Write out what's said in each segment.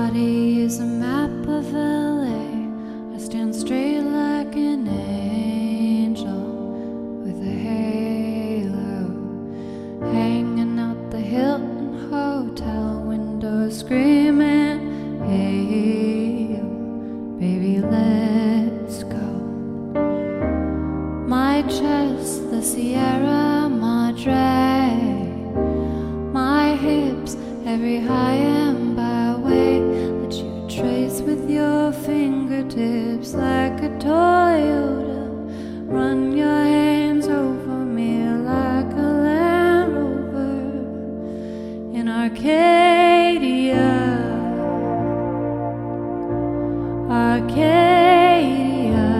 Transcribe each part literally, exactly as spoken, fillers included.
body is a map of L A. I stand straight like an angel with a halo, hanging out the Hilton Hotel window, screaming, hey, baby, let's go. My chest, the Sierra Madre, my hips, every high and byway that you trace with your fingertips like a Toyota. Run your hands over me like a Land Rover in Arcadia. Arcadia.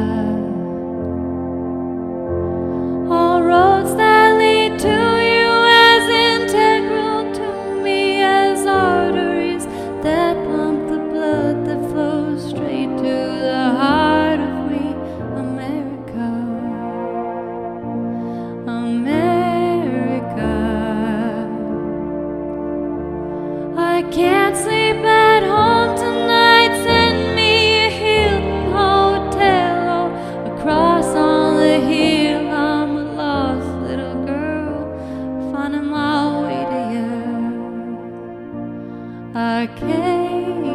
All roads that lead to you as integral to me as arteries that pump the blood that flows straight to the heart of me, America. America. I can't sleep at home tonight. Send me a Hilton hotel or across on the hill. I'm a lost little girl finding my way to you, Arcadia.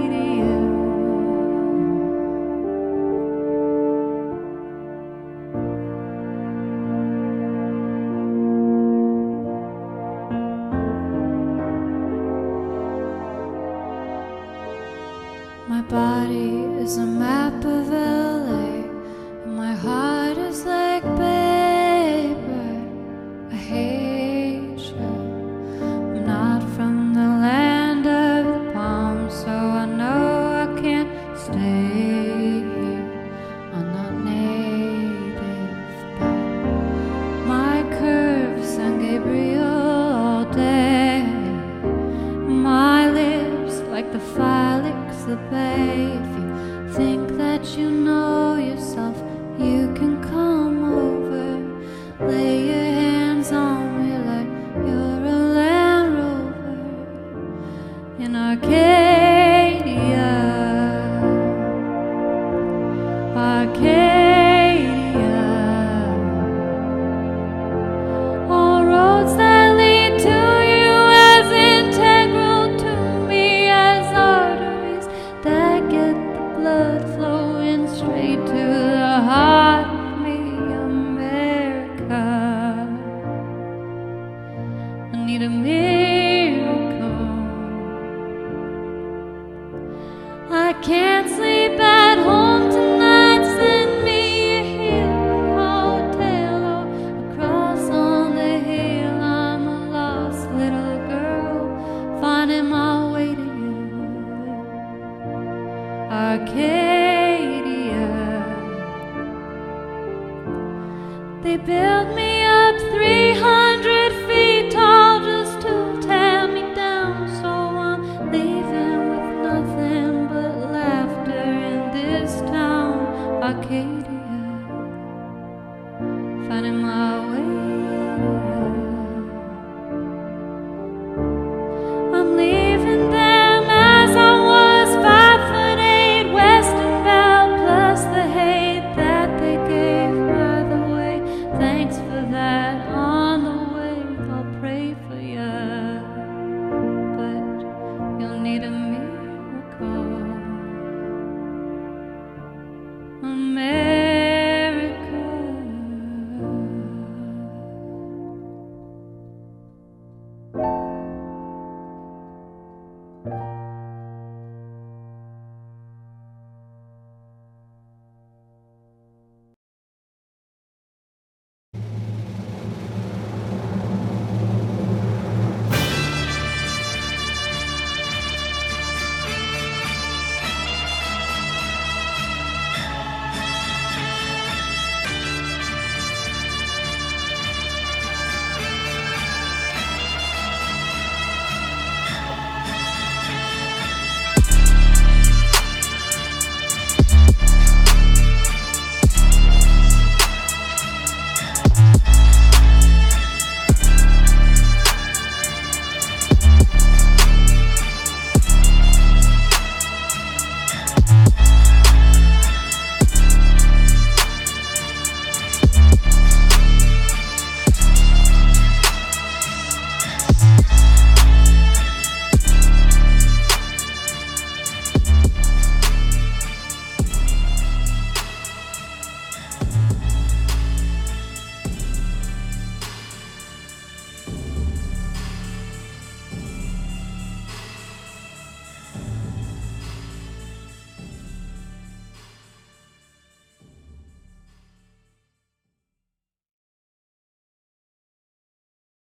My body is a map of L A, and my heart is like paper. I hate you. I'm not from the land of the palm, so I know I can't stay here. I'm not native, but my curves, San Gabriel all day. My lips like the Felix the Bay. If you think that you know yourself, you can come over. Lay your hands on me like you're a Land Rover in Arcadia. Arcadia. All roads that lead to you as integral to me as arteries that get the blood flowing straight to the heart of me, America. I need a miracle.